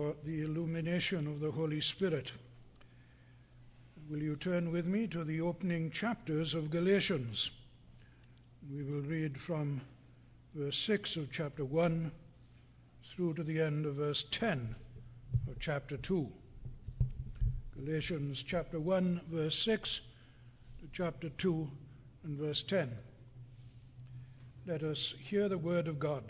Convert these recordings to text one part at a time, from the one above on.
For the illumination of the Holy Spirit. Will you turn with me to the opening chapters of Galatians? We will read from verse 6 of chapter 1 through to the end of verse 10 of chapter 2. Galatians chapter 1, verse 6 to chapter 2 and verse 10. Let us hear the word of God.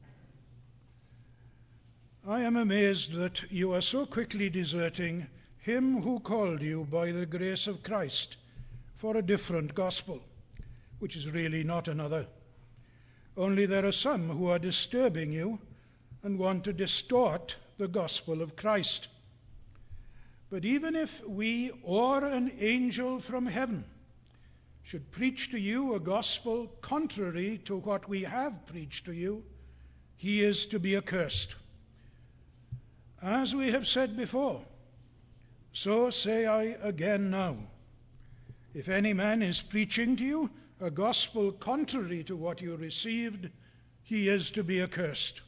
I am amazed that you are so quickly deserting him who called you by the grace of Christ for a different gospel, which is really not another. Only there are some who are disturbing you and want to distort the gospel of Christ. But even if we or an angel from heaven should preach to you a gospel contrary to what we have preached to you, he is to be accursed. As we have said before, so say I again now. If any man is preaching to you a gospel contrary to what you received, he is to be accursed.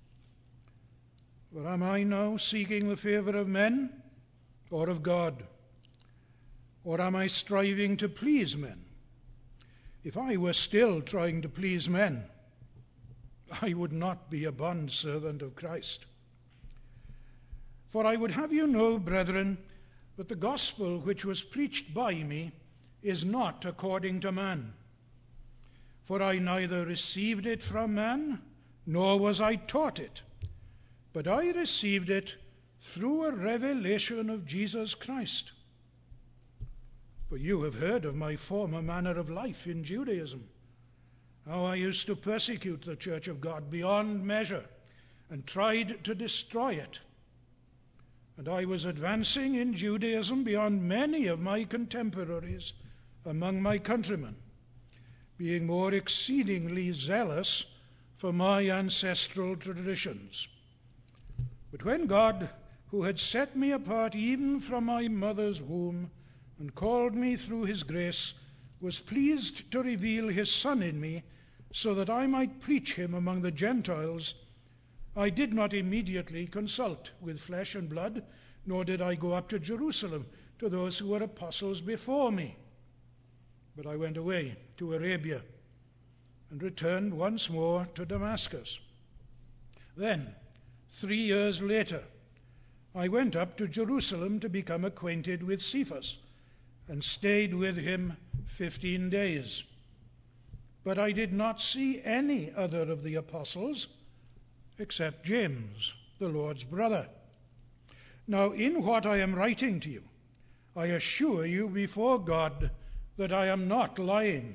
For am I now seeking the favor of men or of God? Or am I striving to please men? If I were still trying to please men, I would not be a bondservant of Christ. For I would have you know, brethren, that the gospel which was preached by me is not according to man. For I neither received it from man, nor was I taught it, but I received it through a revelation of Jesus Christ. For you have heard of my former manner of life in Judaism, how I used to persecute the church of God beyond measure and tried to destroy it. And I was advancing in Judaism beyond many of my contemporaries among my countrymen, being more exceedingly zealous for my ancestral traditions. But when God, who had set me apart even from my mother's womb and called me through his grace, was pleased to reveal his Son in me, so that I might preach him among the Gentiles, I did not immediately consult with flesh and blood, nor did I go up to Jerusalem to those who were apostles before me. But I went away to Arabia and returned once more to Damascus. Then, 3 years later, I went up to Jerusalem to become acquainted with Cephas, and stayed with him 15 days. But I did not see any other of the apostles, except James, the Lord's brother. Now, in what I am writing to you, I assure you before God that I am not lying.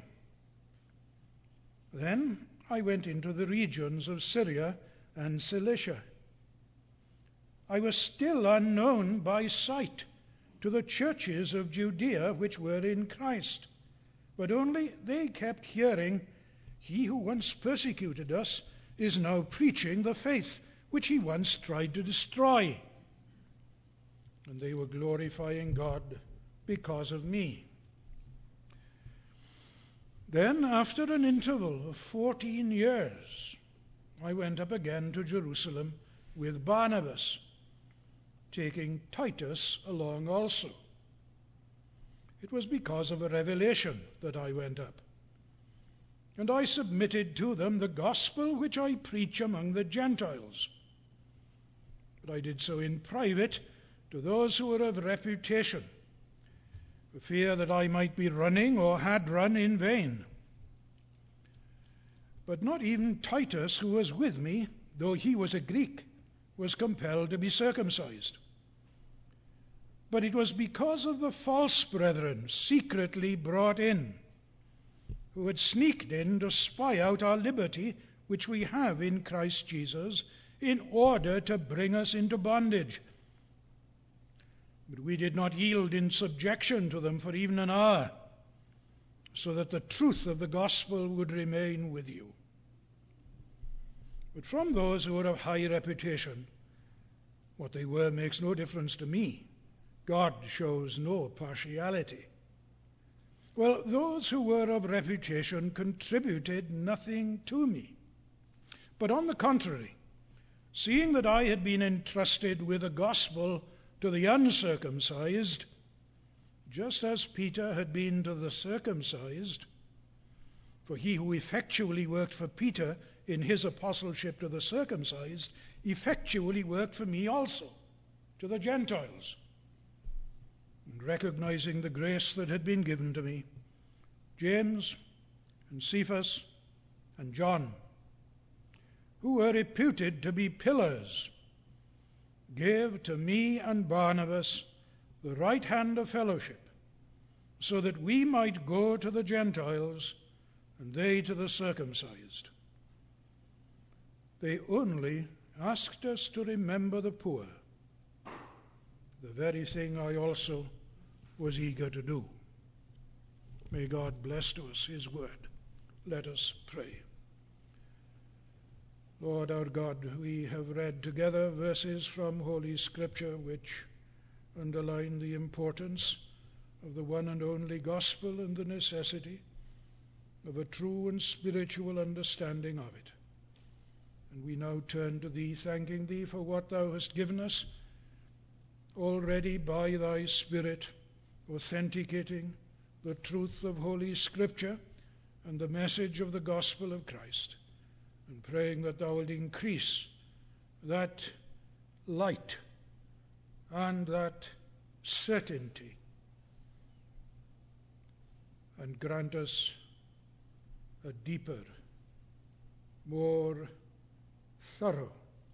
Then I went into the regions of Syria and Cilicia. I was still unknown by sight to the churches of Judea which were in Christ, but only they kept hearing, "He who once persecuted us is now preaching the faith which he once tried to destroy." And they were glorifying God because of me. Then, after an interval of 14 years, I went up again to Jerusalem with Barnabas, taking Titus along also. It was because of a revelation that I went up. And I submitted to them the gospel which I preach among the Gentiles. But I did so in private to those who were of reputation, for fear that I might be running or had run in vain. But not even Titus, who was with me, though he was a Greek, was compelled to be circumcised. But it was because of the false brethren secretly brought in, who had sneaked in to spy out our liberty which we have in Christ Jesus, in order to bring us into bondage. But we did not yield in subjection to them for even an hour, so that the truth of the gospel would remain with you. But from those who were of high reputation, what they were makes no difference to me. God shows no partiality. Well, those who were of reputation contributed nothing to me, but on the contrary, seeing that I had been entrusted with the gospel to the uncircumcised, just as Peter had been to the circumcised, for he who effectually worked for Peter in his apostleship to the circumcised, effectually worked for me also, to the Gentiles. And recognizing the grace that had been given to me, James and Cephas and John, who were reputed to be pillars, gave to me and Barnabas the right hand of fellowship, so that we might go to the Gentiles and they to the circumcised. They only asked us to remember the poor, the very thing I also was eager to do. May God bless to us his word. Let us pray. Lord our God, we have read together verses from Holy Scripture which underline the importance of the one and only gospel and the necessity of a true and spiritual understanding of it. And we now turn to Thee, thanking Thee for what Thou hast given us already by Thy Spirit, authenticating the truth of Holy Scripture and the message of the gospel of Christ, and praying that Thou wilt increase that light and that certainty, and grant us a deeper, more thorough,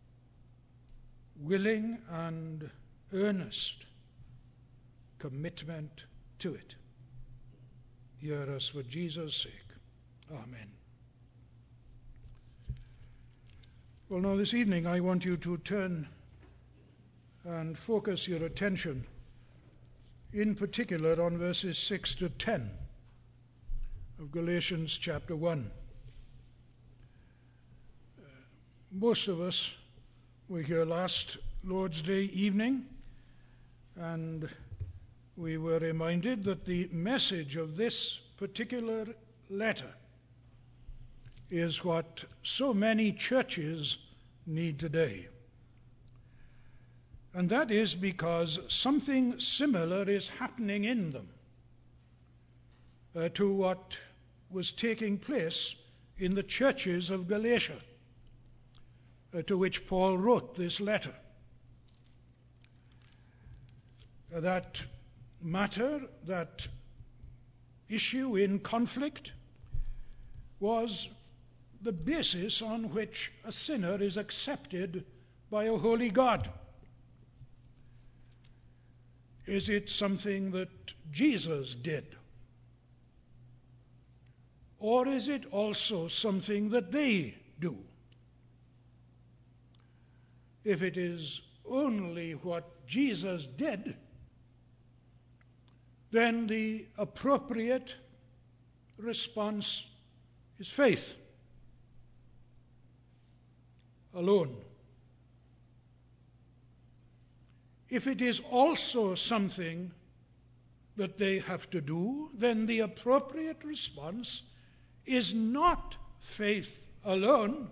willing and earnest commitment to it. Hear us for Jesus' sake. Amen. Well, now this evening I want you to turn and focus your attention in particular on verses 6 to 10 of Galatians chapter 1. Most of us were here last Lord's Day evening, and we were reminded that the message of this particular letter is what so many churches need today. And that is because something similar is happening in them to what was taking place in the churches of Galatia, to which Paul wrote this letter. That matter, that issue in conflict, was the basis on which a sinner is accepted by a holy God. Is it something that Jesus did? Or is it also something that they do? If it is only what Jesus did, then the appropriate response is faith alone. If it is also something that they have to do, then the appropriate response is not faith alone,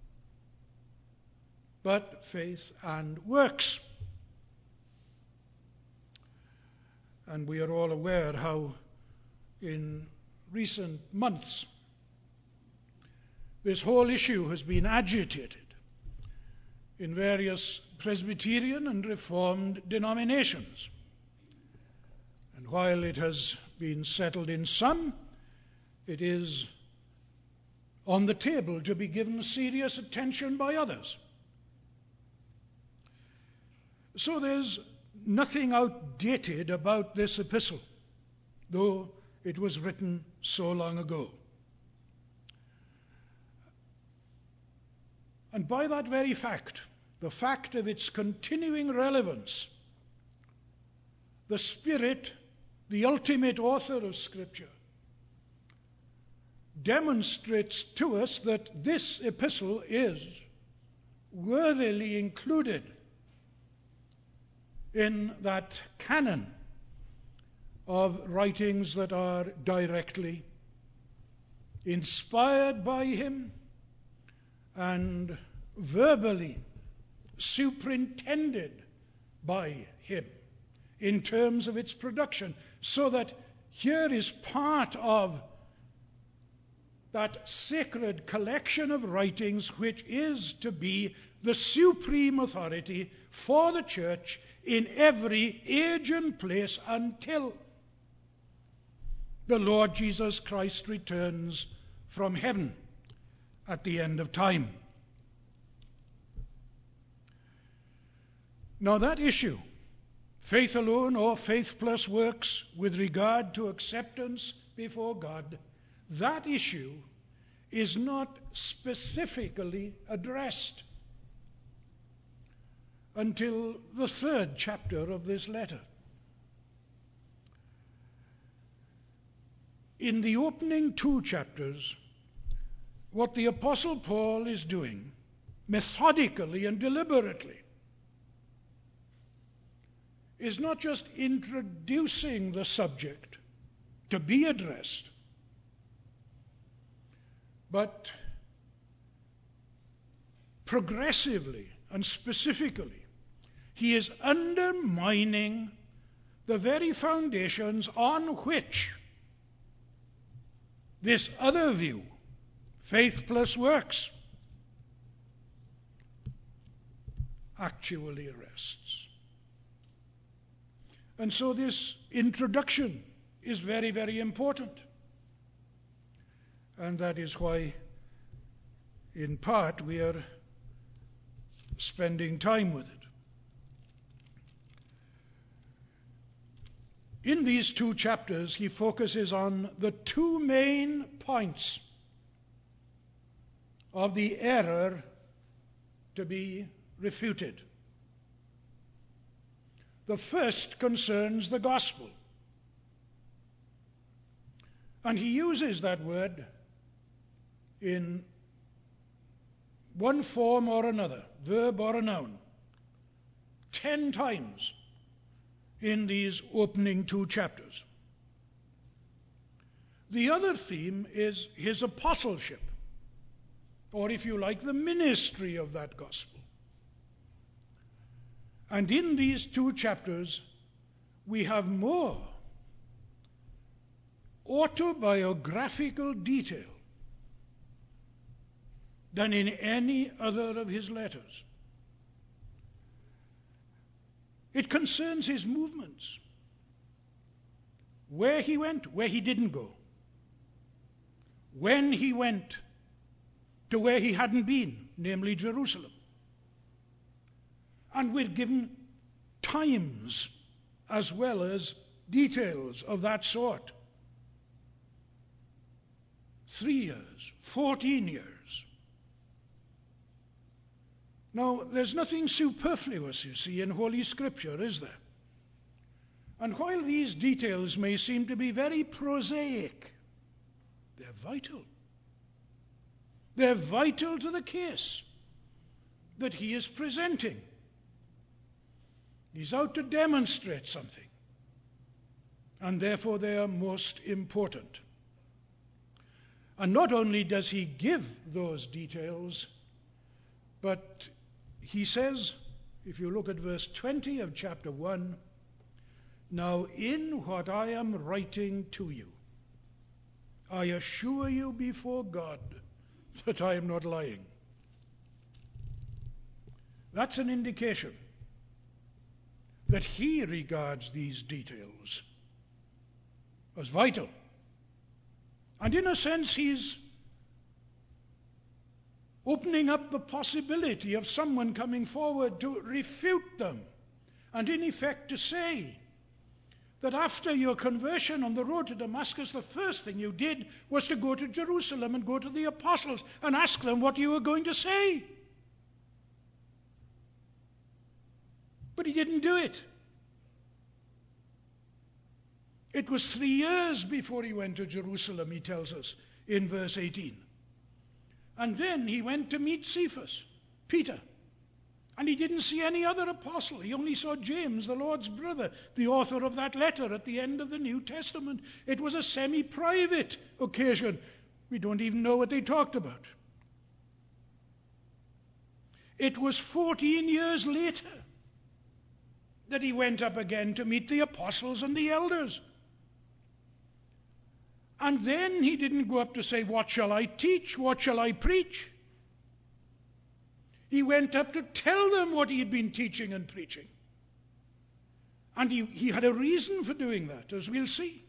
but faith and works. And we are all aware how in recent months this whole issue has been agitated in various Presbyterian and Reformed denominations. And while it has been settled in some, it is on the table to be given serious attention by others. So there's nothing outdated about this epistle, though it was written so long ago. And by that very fact, the fact of its continuing relevance, the Spirit, the ultimate author of Scripture, demonstrates to us that this epistle is worthily included in that canon of writings that are directly inspired by him and verbally superintended by him in terms of its production. So that here is part of that sacred collection of writings which is to be the supreme authority for the church in every age and place until the Lord Jesus Christ returns from heaven at the end of time. Now that issue, faith alone or faith plus works with regard to acceptance before God, that issue is not specifically addressed until the 3rd chapter of this letter. In the opening 2 chapters, what the Apostle Paul is doing, methodically and deliberately, is not just introducing the subject to be addressed, but progressively and specifically, he is undermining the very foundations on which this other view, faith plus works, actually rests. And so this introduction is very, very important. And that is why, in part, we are spending time with it. In these 2 chapters, he focuses on the 2 main points of the error to be refuted. The first concerns the gospel. And he uses that word in one form or another, verb or a noun, 10 times in these opening 2 chapters. The other theme is his apostleship, or if you like, the ministry of that gospel. And in these 2 chapters, we have more autobiographical detail than in any other of his letters. It concerns his movements, where he went, where he didn't go, when he went to where he hadn't been, namely Jerusalem. And we're given times as well as details of that sort. 3 years, 14 years. Now, there's nothing superfluous, you see, in Holy Scripture, is there? And while these details may seem to be very prosaic, they're vital. They're vital to the case that he is presenting. He's out to demonstrate something, and therefore they are most important. And not only does he give those details, but he says, if you look at verse 20 of chapter 1, "Now in what I am writing to you, I assure you before God that I am not lying." That's an indication that he regards these details as vital. And in a sense, he's opening up the possibility of someone coming forward to refute them, and in effect to say that after your conversion on the road to Damascus, the first thing you did was to go to Jerusalem and go to the apostles and ask them what you were going to say. But he didn't do it. It was 3 years before he went to Jerusalem, he tells us in verse 18. And then he went to meet Cephas, Peter. And he didn't see any other apostle. He only saw James, the Lord's brother, the author of that letter at the end of the New Testament. It was a semi-private occasion. We don't even know what they talked about. It was 14 years later that he went up again to meet the apostles and the elders. And then he didn't go up to say, what shall I teach? What shall I preach? He went up to tell them what he had been teaching and preaching. And he had a reason for doing that, as we'll see.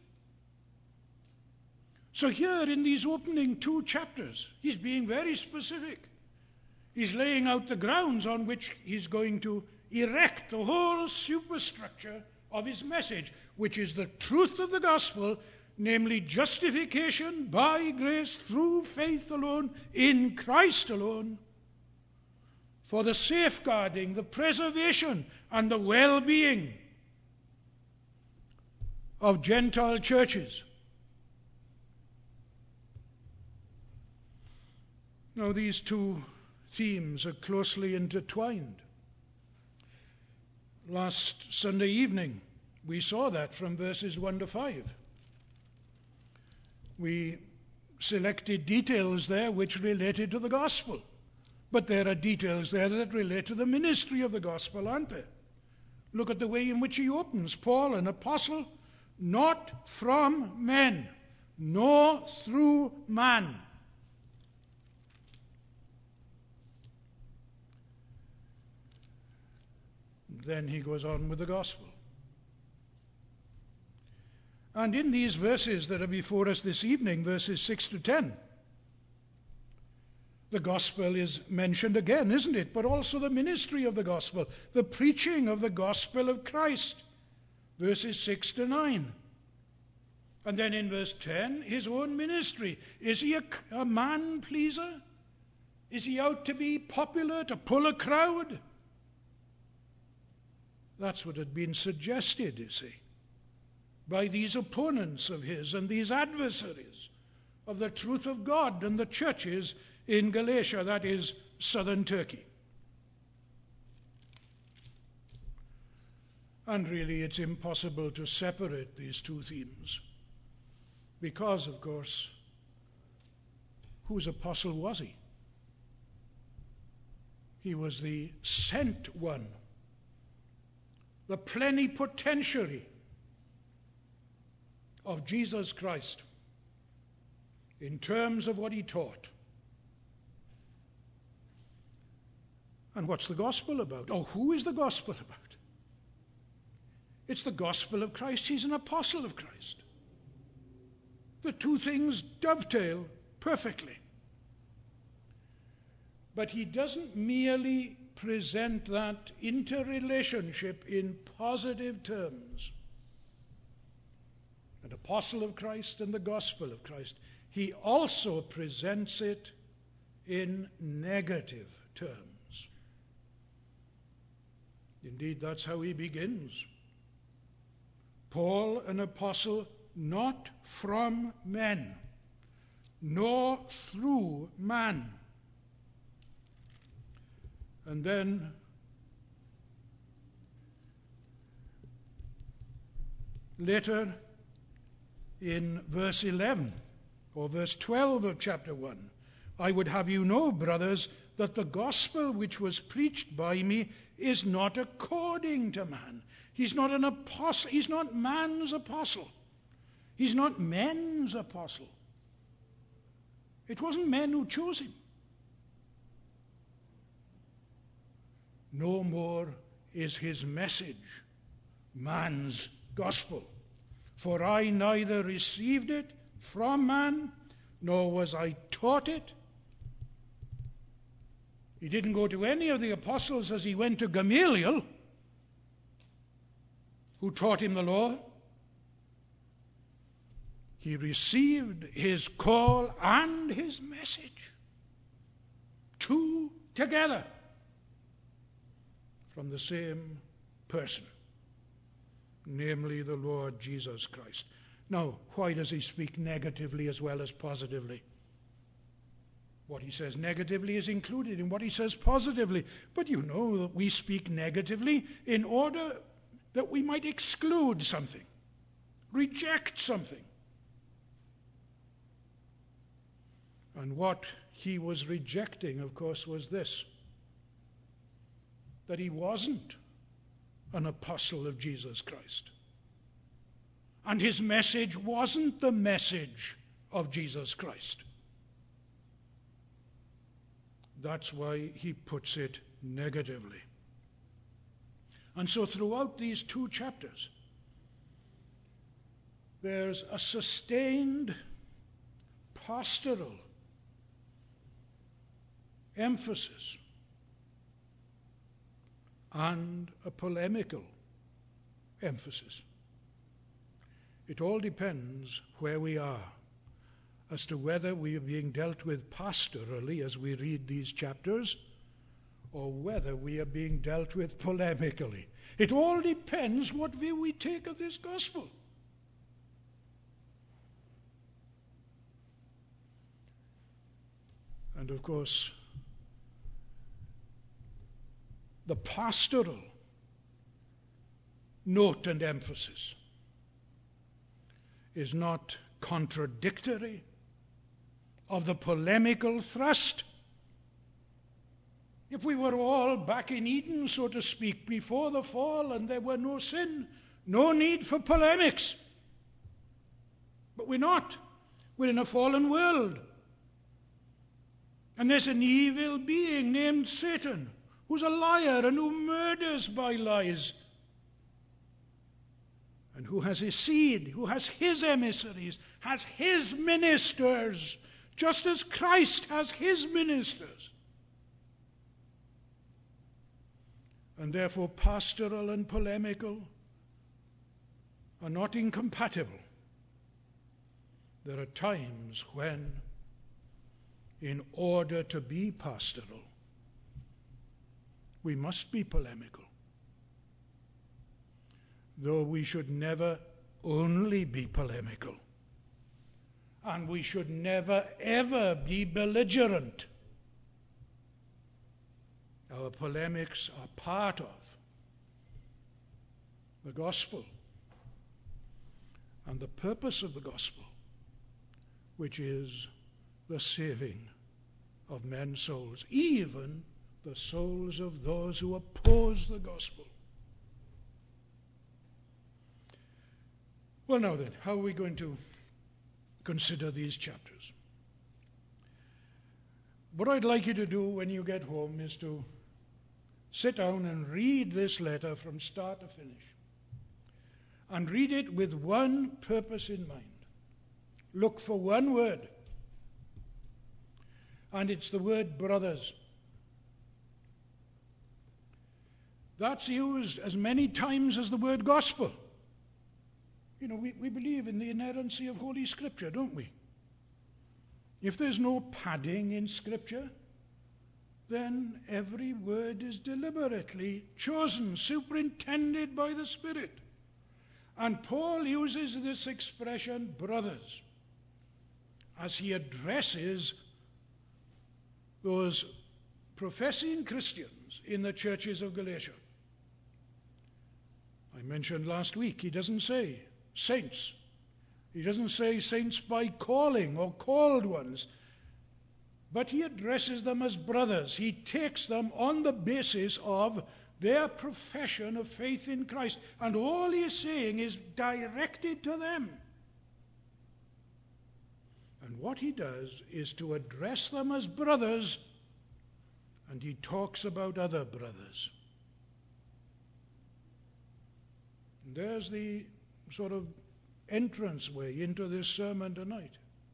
So here in these opening 2 chapters, he's being very specific. He's laying out the grounds on which he's going to erect the whole superstructure of his message, which is the truth of the gospel, namely justification by grace through faith alone, in Christ alone, for the safeguarding, the preservation, and the well-being of Gentile churches. Now, these 2 themes are closely intertwined. Last Sunday evening, we saw that from verses 1 to 5. We selected details there which related to the gospel. But there are details there that relate to the ministry of the gospel, aren't there? Look at the way in which he opens. Paul, an apostle, not from men, nor through man. Then he goes on with the gospel. And in these verses that are before us this evening, verses 6 to 10, the gospel is mentioned again, isn't it? But also the ministry of the gospel, the preaching of the gospel of Christ, verses 6 to 9. And then in verse 10, his own ministry. Is he a man-pleaser? Is he out to be popular, to pull a crowd? That's what had been suggested, you see, by these opponents of his and these adversaries of the truth of God and the churches in Galatia, that is, southern Turkey. And really, it's impossible to separate these 2 themes because, of course, whose apostle was he? He was the sent one, the plenipotentiary of Jesus Christ in terms of what he taught. And what's the gospel about? Oh, who is the gospel about? It's the gospel of Christ. He's an apostle of Christ. The 2 things dovetail perfectly. But he doesn't merely present that interrelationship in positive terms. An apostle of Christ and the gospel of Christ. He also presents it in negative terms. Indeed, that's how he begins. Paul, an apostle, not from men, nor through man. And then later in verse 11 or verse 12 of chapter 1, I would have you know, brothers, that the gospel which was preached by me is not according to man. He's not an apostle. He's not man's apostle. He's not men's apostle. It wasn't men who chose him. No more is his message man's gospel. For I neither received it from man, nor was I taught it. He didn't go to any of the apostles as he went to Gamaliel, who taught him the law. He received his call and his message, 2 together, from the same person, namely the Lord Jesus Christ. Now, why does he speak negatively as well as positively? What he says negatively is included in what he says positively. But you know that we speak negatively in order that we might exclude something, reject something. And what he was rejecting, of course, was this: that he wasn't an apostle of Jesus Christ. And his message wasn't the message of Jesus Christ. That's why he puts it negatively. And so throughout these 2 chapters, there's a sustained pastoral emphasis and a polemical emphasis. It all depends where we are as to whether we are being dealt with pastorally as we read these chapters, or whether we are being dealt with polemically. It all depends what view we take of this gospel. And of course, the pastoral note and emphasis is not contradictory of the polemical thrust. If we were all back in Eden, so to speak, before the fall, and there were no sin, no need for polemics. But we're not. We're in a fallen world. And there's an evil being named Satan, who's a liar and who murders by lies, and who has his seed, who has his emissaries, has his ministers, just as Christ has his ministers. And therefore pastoral and polemical are not incompatible. There are times when, in order to be pastoral, we must be polemical. Though we should never only be polemical. And we should never, ever be belligerent. Our polemics are part of the gospel and the purpose of the gospel, which is the saving of men's souls, even the souls of those who oppose the gospel. Well, now then, how are we going to consider these chapters? What I'd like you to do when you get home is to sit down and read this letter from start to finish. And read it with one purpose in mind. Look for one word. And it's the word brothers. That's used as many times as the word gospel. You know, we believe in the inerrancy of Holy Scripture, don't we? If there's no padding in Scripture, then every word is deliberately chosen, superintended by the Spirit. And Paul uses this expression, brothers, as he addresses those professing Christians in the churches of Galatia. I mentioned last week, he doesn't say saints. He doesn't say saints by calling or called ones. But he addresses them as brothers. He takes them on the basis of their profession of faith in Christ. And all he is saying is directed to them. And what he does is to address them as brothers, and he talks about other brothers. And there's the sort of entranceway into this sermon tonight.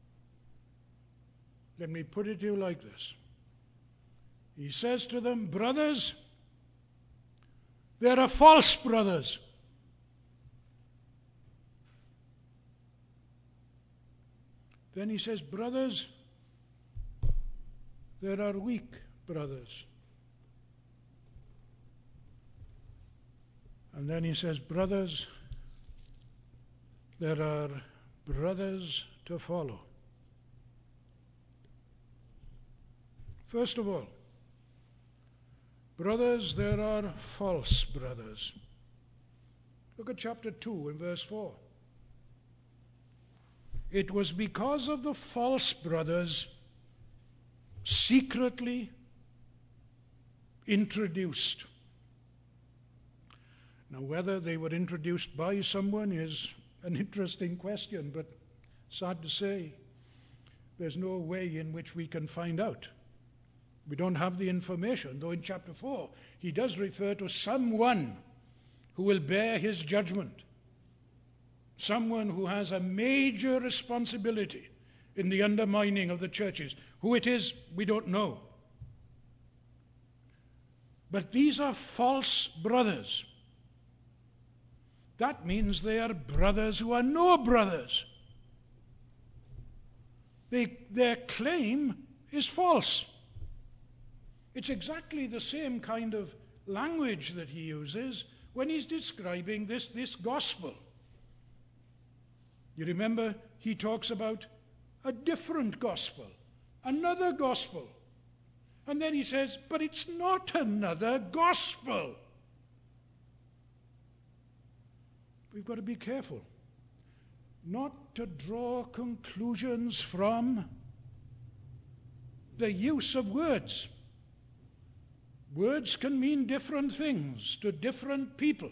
Let me put it to you like this. He says to them, brothers, there are false brothers. Then he says, brothers, there are weak brothers. And then he says, brothers, there are brothers to follow. First of all, brothers, there are false brothers. Look at chapter 2 and verse 4. It was because of the false brothers secretly introduced Now, whether they were introduced by someone is an interesting question, but sad to say, there's no way in which we can find out. We don't have the information, though in chapter 4 he does refer to someone who will bear his judgment, someone who has a major responsibility in the undermining of the churches. Who it is, we don't know. But these are false brothers. That means they are brothers who are no brothers. Their claim is false. It's exactly the same kind of language that he uses when he's describing this gospel. You remember, he talks about a different gospel, another gospel. And then he says, but it's not another gospel. We've got to be careful not to draw conclusions from the use of words. Words can mean different things to different people.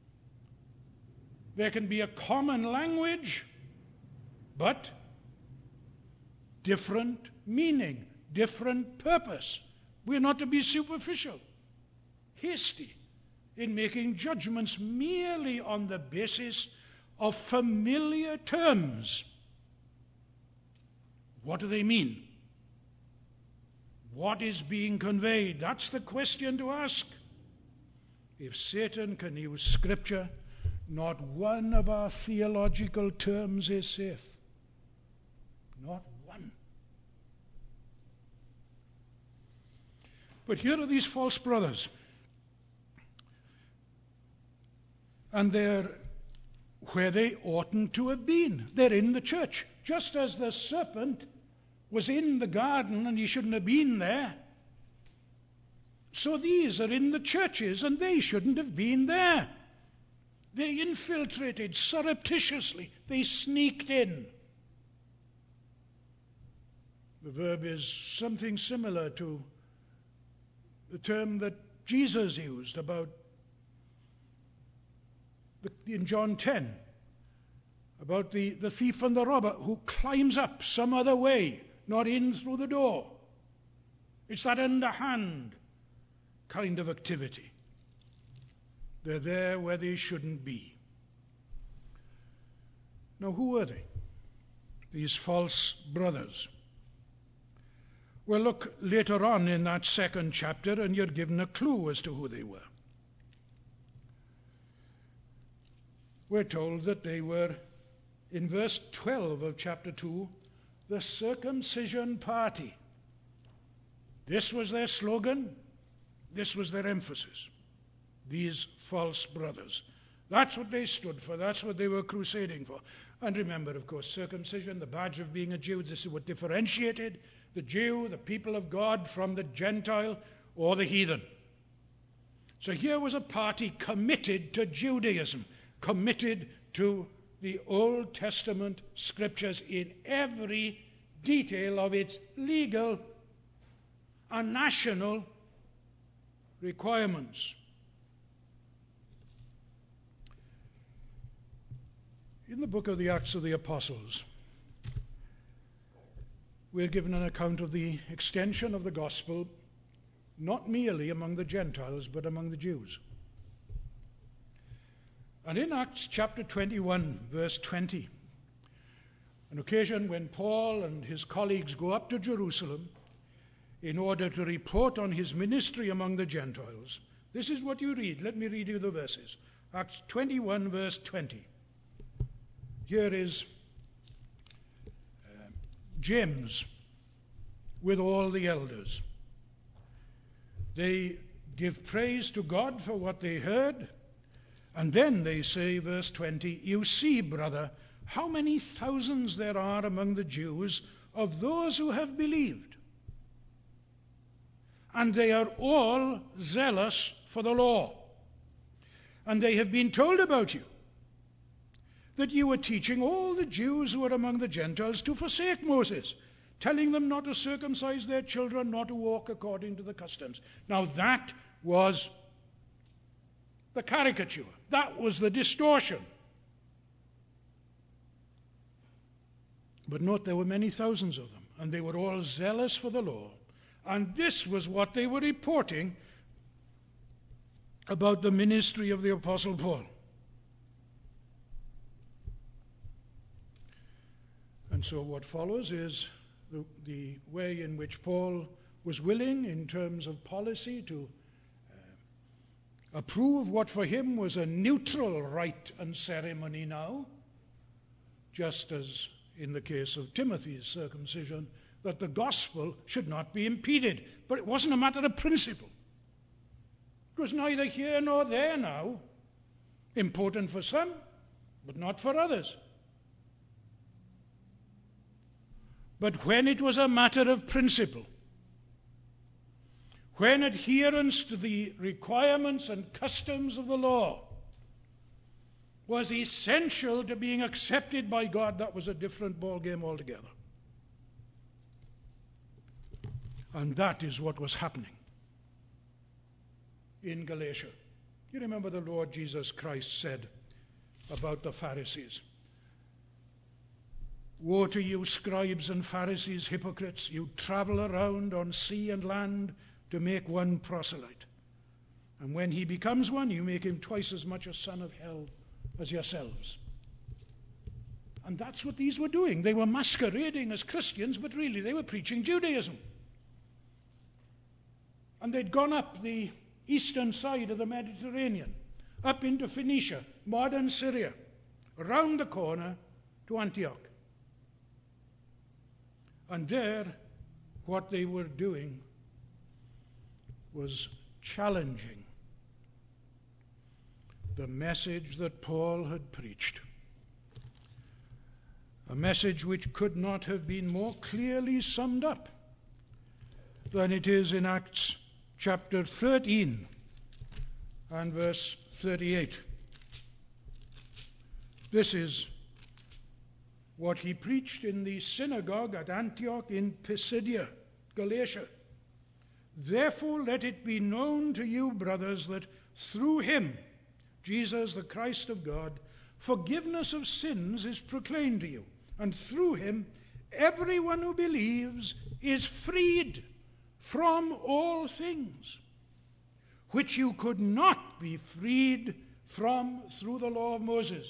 There can be a common language, but different meaning, different purpose. We're not to be superficial, hasty in making judgments merely on the basis of familiar terms. What do they mean? What is being conveyed? That's the question to ask. If Satan can use Scripture, not one of our theological terms is safe. Not one. But here are these false brothers. And they're where they oughtn't to have been. They're in the church. Just as the serpent was in the garden and he shouldn't have been there, so these are in the churches and they shouldn't have been there. They infiltrated surreptitiously. They sneaked in. The verb is something similar to the term that Jesus used about in John 10, about the thief and the robber who climbs up some other way, not in through the door. It's that underhand kind of activity. They're there where they shouldn't be. Now, who are they? These false brothers. Well, look later on in that second chapter, and you're given a clue as to who they were. We're told that they were, in verse 12 of chapter 2, the circumcision party. This was their slogan. This was their emphasis. These false brothers. That's what they stood for. That's what they were crusading for. And remember, of course, circumcision, the badge of being a Jew, this is what differentiated the Jew, the people of God, from the Gentile or the heathen. So here was a party committed to Judaism, committed to the Old Testament scriptures in every detail of its legal and national requirements. In the book of the Acts of the Apostles, we're given an account of the extension of the gospel, not merely among the Gentiles, but among the Jews. And in Acts chapter 21, verse 20, an occasion when Paul and his colleagues go up to Jerusalem in order to report on his ministry among the Gentiles, this is what you read. Let me read you the verses. Acts 21, verse 20. Here is James with all the elders. They give praise to God for what they heard. And then they say, verse 20, you see, brother, how many thousands there are among the Jews of those who have believed. And they are all zealous for the law. And they have been told about you, that you were teaching all the Jews who are among the Gentiles to forsake Moses, telling them not to circumcise their children, not to walk according to the customs. Now that was the caricature. That was the distortion. But note, there were many thousands of them, and they were all zealous for the law. And this was what they were reporting about the ministry of the Apostle Paul. And so what follows is the way in which Paul was willing, in terms of policy, to approve what for him was a neutral rite and ceremony now, just as in the case of Timothy's circumcision, that the gospel should not be impeded. But it wasn't a matter of principle. It was neither here nor there now. Important for some, but not for others. But when it was a matter of principle, when adherence to the requirements and customs of the law was essential to being accepted by God, that was a different ballgame altogether. And that is what was happening in Galatia. You remember the Lord Jesus Christ said about the Pharisees, "Woe to you, scribes and Pharisees, hypocrites! You travel around on sea and land to make one proselyte. And when he becomes one, you make him twice as much a son of hell as yourselves." And that's what these were doing. They were masquerading as Christians, but really they were preaching Judaism. And they'd gone up the eastern side of the Mediterranean, up into Phoenicia, modern Syria, around the corner to Antioch. And there, what they were doing was challenging the message that Paul had preached. A message which could not have been more clearly summed up than it is in Acts chapter 13 and verse 38. This is what he preached in the synagogue at Antioch in Pisidia, Galatia. "Therefore let it be known to you, brothers, that through him, Jesus the Christ of God, forgiveness of sins is proclaimed to you. And through him, everyone who believes is freed from all things, which you could not be freed from through the law of Moses."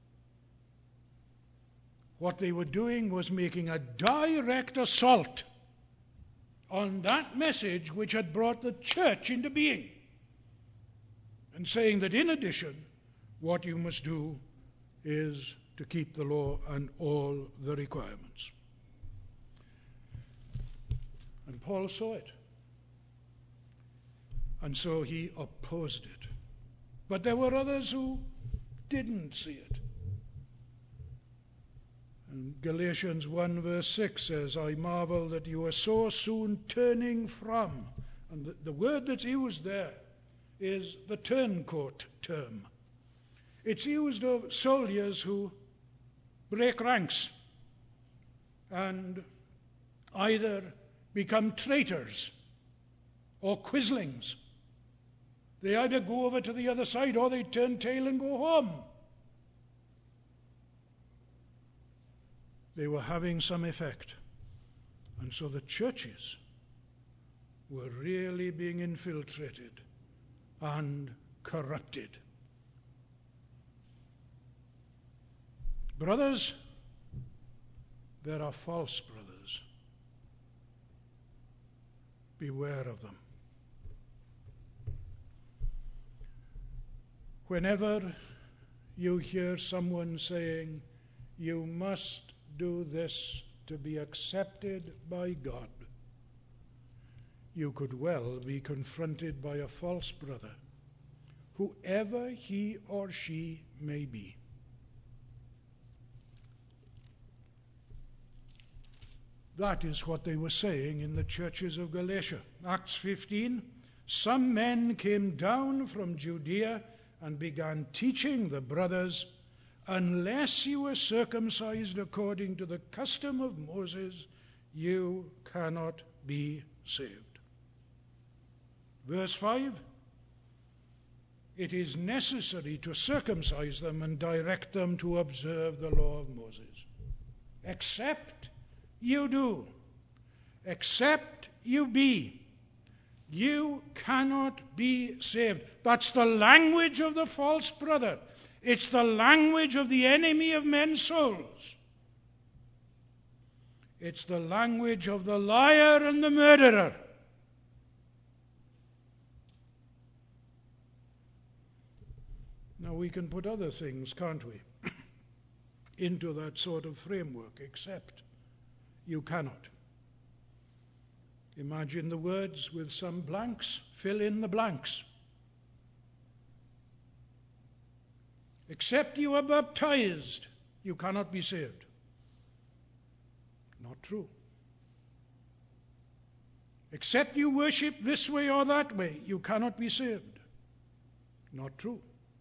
What they were doing was making a direct assault on that message which had brought the church into being, and saying that in addition, what you must do is to keep the law and all the requirements. And Paul saw it. And so he opposed it. But there were others who didn't see it. And Galatians 1 verse 6 says, "I marvel that you are so soon turning from." And the word that's used there is the turncoat term. It's used of soldiers who break ranks and either become traitors or quislings. They either go over to the other side or they turn tail and go home. They were having some effect. And so the churches were really being infiltrated and corrupted. Brothers, there are false brothers. Beware of them. Whenever you hear someone saying, "You must do this to be accepted by God," you could well be confronted by a false brother, whoever he or she may be. That is what they were saying in the churches of Galatia. Acts 15, "Some men came down from Judea and began teaching the brothers, 'Unless you are circumcised according to the custom of Moses, you cannot be saved.'" Verse 5, it is necessary to circumcise them and direct them to observe the law of Moses. Except you do, except you be, you cannot be saved. That's the language of the false brother. It's the language of the enemy of men's souls. It's the language of the liar and the murderer. Now we can put other things, can't we, into that sort of framework, except you cannot. Imagine the words with some blanks, fill in the blanks. Except you are baptized, you cannot be saved. Not true. Except you worship this way or that way, you cannot be saved. Not true.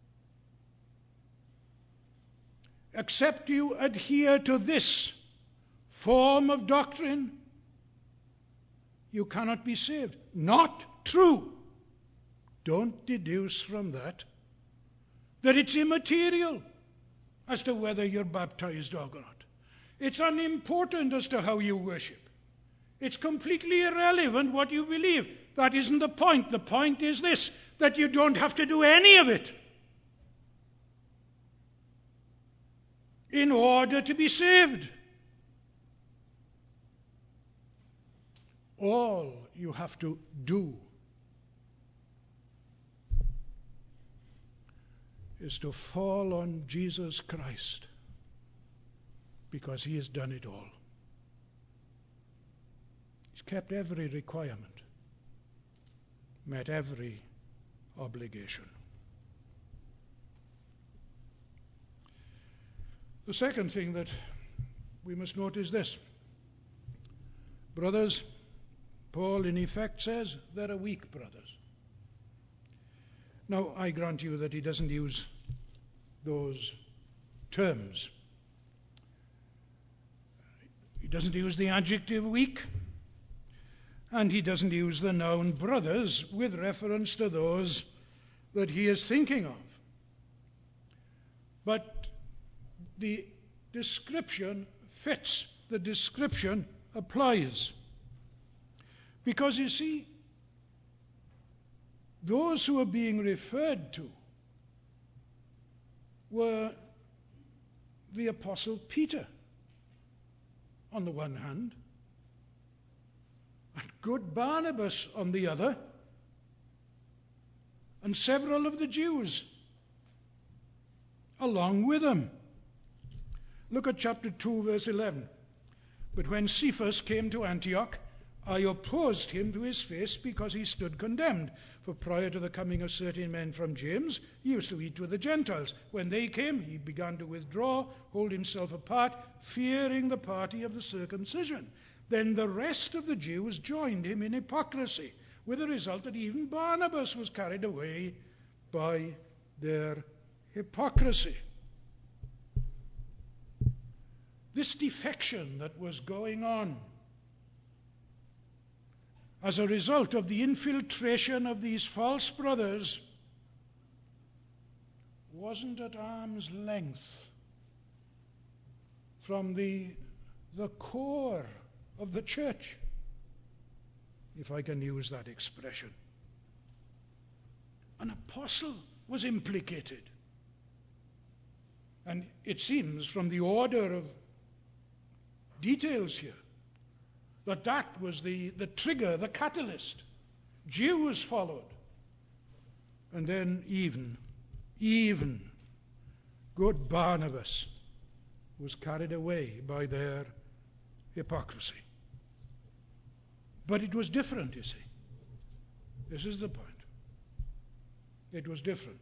Except you adhere to this form of doctrine, you cannot be saved. Not true. Don't deduce from that it's immaterial as to whether you're baptized or not. It's unimportant as to how you worship. It's completely irrelevant what you believe. That isn't the point. The point is this, that you don't have to do any of it in order to be saved. All you have to do is to fall on Jesus Christ, because he has done it all. He's kept every requirement, met every obligation. The second thing that we must note is this. Brothers, Paul in effect says, there are weak brothers. Now, I grant you that he doesn't use those terms. He doesn't use the adjective weak, and he doesn't use the noun brothers with reference to those that he is thinking of. But the description fits, the description applies. Because you see, those who are being referred to were the Apostle Peter, on the one hand, and good Barnabas on the other, and several of the Jews along with them. Look at chapter 2, verse 11. But when Cephas came to Antioch, I opposed him to his face because he stood condemned. For prior to the coming of certain men from James, he used to eat with the Gentiles. When they came, he began to withdraw, hold himself apart, fearing the party of the circumcision. Then the rest of the Jews joined him in hypocrisy, with the result that even Barnabas was carried away by their hypocrisy. This defection that was going on as a result of the infiltration of these false brothers wasn't at arm's length from the core of the church, if I can use that expression. An apostle was implicated. And it seems from the order of details here that was the trigger, the catalyst. Jews followed. And then even good Barnabas was carried away by their hypocrisy. But it was different, you see. This is the point. It was different.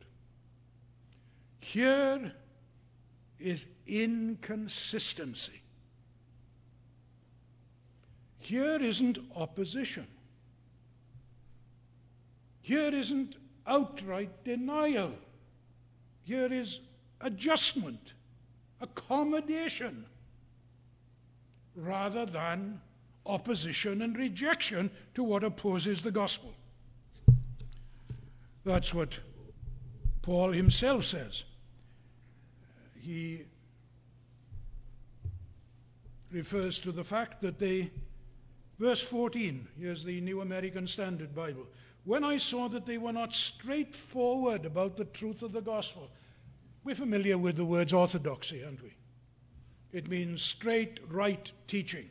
Here is inconsistency. Here isn't opposition. Here isn't outright denial. Here is adjustment, accommodation, rather than opposition and rejection to what opposes the gospel. That's what Paul himself says. He refers to the fact that verse 14, here's the New American Standard Bible. When I saw that they were not straightforward about the truth of the gospel. We're familiar with the words orthodoxy, aren't we? It means straight, right teaching.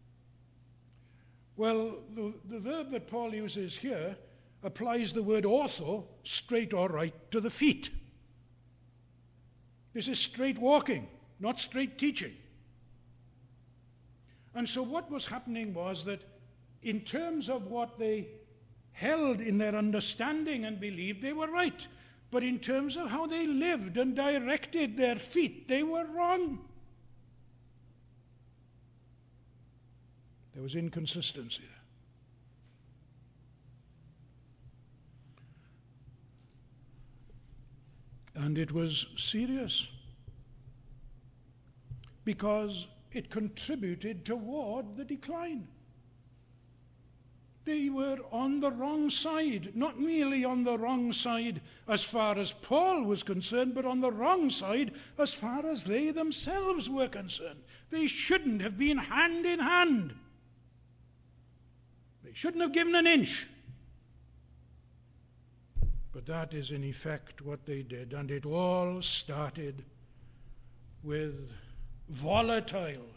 Well, the verb that Paul uses here applies the word ortho, straight or right, to the feet. This is straight walking, not straight teaching. And so what was happening was that in terms of what they held in their understanding and believed, they were right. But in terms of how they lived and directed their feet, they were wrong. There was inconsistency there. And it was serious because it contributed toward the decline. They were on the wrong side, not merely on the wrong side as far as Paul was concerned, but on the wrong side as far as they themselves were concerned. They shouldn't have been hand in hand. They shouldn't have given an inch. But that is in effect what they did, and it all started with volatile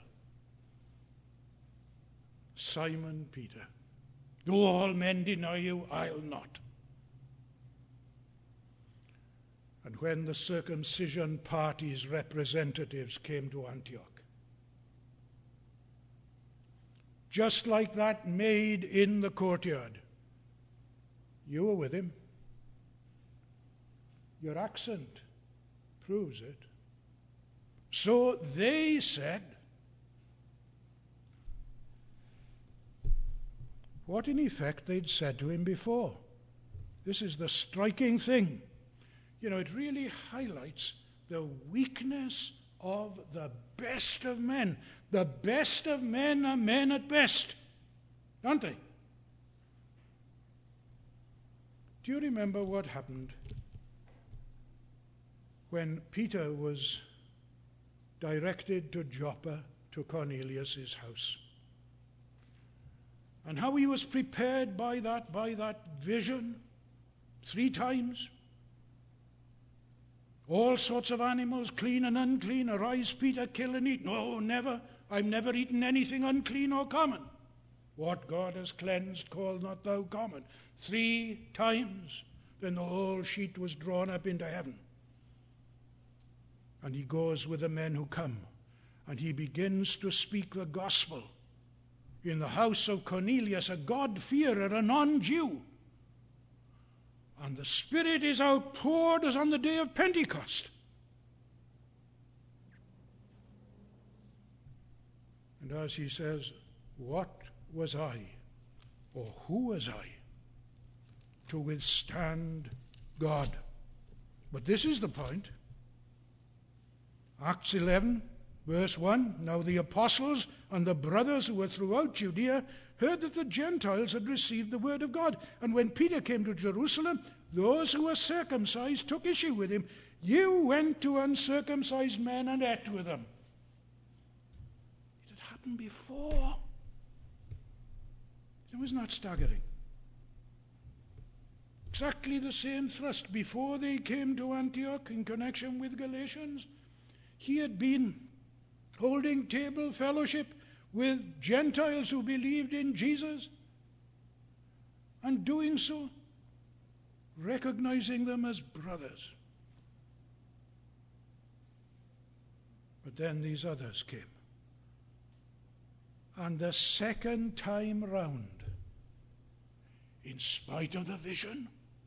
Simon Peter. Though all men deny you, I'll not. And when the circumcision party's representatives came to Antioch, just like that maid in the courtyard, you were with him. Your accent proves it. So they said, what in effect they'd said to him before. This is the striking thing. You know, it really highlights the weakness of the best of men. The best of men are men at best, aren't they? Do you remember what happened when Peter was directed to Joppa, to Cornelius' house? And how he was prepared by that vision 3 times. All sorts of animals, clean and unclean. Arise, Peter, kill and eat. No, never. I've never eaten anything unclean or common. What God has cleansed, call not thou common. 3 times. Then the whole sheet was drawn up into heaven. And he goes with the men who come. And he begins to speak the gospel in the house of Cornelius, a God-fearer, a non-Jew. And the Spirit is outpoured as on the day of Pentecost. And as he says, what was I, or who was I, to withstand God? But this is the point. Acts 11, verse 1, now the apostles and the brothers who were throughout Judea heard that the Gentiles had received the word of God. And when Peter came to Jerusalem, those who were circumcised took issue with him. You went to uncircumcised men and ate with them. It had happened before. It was not staggering. Exactly the same thrust before they came to Antioch in connection with Galatians. He had been holding table fellowship with Gentiles who believed in Jesus, and doing so, recognizing them as brothers. But then these others came. And the second time round, in spite of the vision,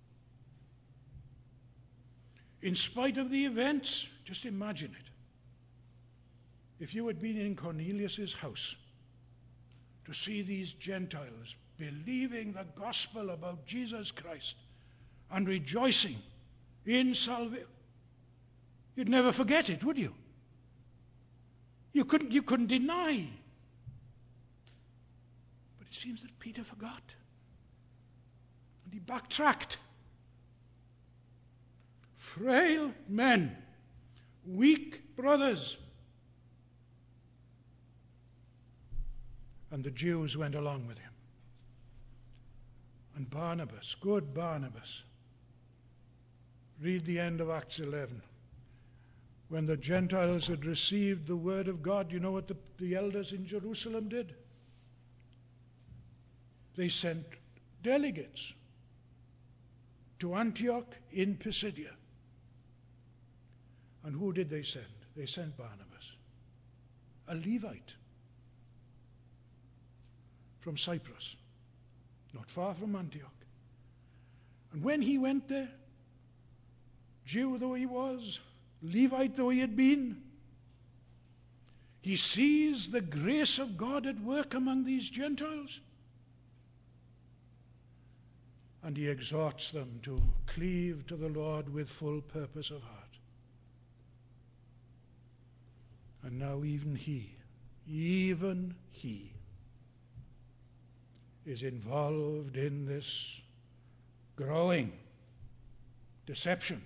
in spite of the events, just imagine it. If you had been in Cornelius' house to see these Gentiles believing the gospel about Jesus Christ and rejoicing in salvation, you'd never forget it, would you? You couldn't deny. But it seems that Peter forgot. And he backtracked. frail men, weak brothers. And the Jews went along with him. And Barnabas, good Barnabas, read the end of Acts 11. When the Gentiles had received the word of God, you know what the elders in Jerusalem did? They sent delegates to Antioch in Pisidia. And who did they send? They sent Barnabas, a Levite from Cyprus, not far from Antioch. And when he went there, Jew though he was, Levite though he had been, he sees the grace of God at work among these Gentiles. And he exhorts them to cleave to the Lord with full purpose of heart. And now even he is involved in this growing deception.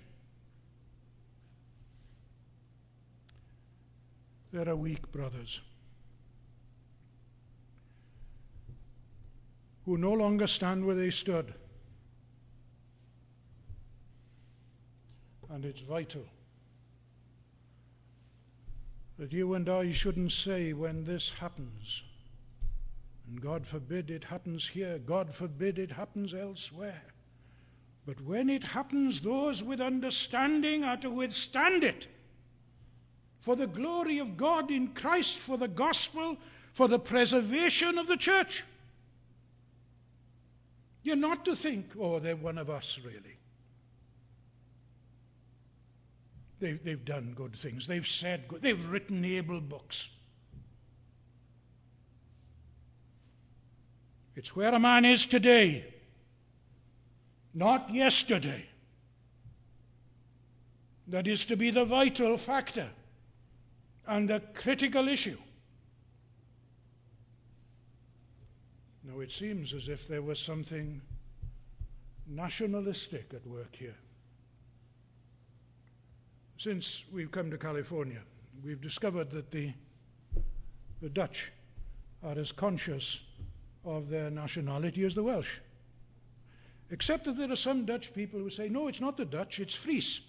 There are weak brothers who no longer stand where they stood. And it's vital that you and I shouldn't say when this happens, and God forbid it happens here, God forbid it happens elsewhere. But when it happens, those with understanding are to withstand it for the glory of God in Christ, for the gospel, for the preservation of the church. You're not to think, oh, they're one of us, really. They've done good things. They've said good. They've written able books. It's where a man is today, not yesterday, that is to be the vital factor and the critical issue. Now, it seems as if there was something nationalistic at work here. Since we've come to California, we've discovered that the Dutch are as conscious of their nationality as the Welsh. Except that there are some Dutch people who say, no, it's not the Dutch, it's Fries.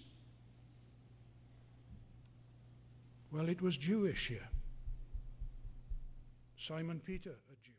Well, it was Jewish here. Simon Peter, a Jew.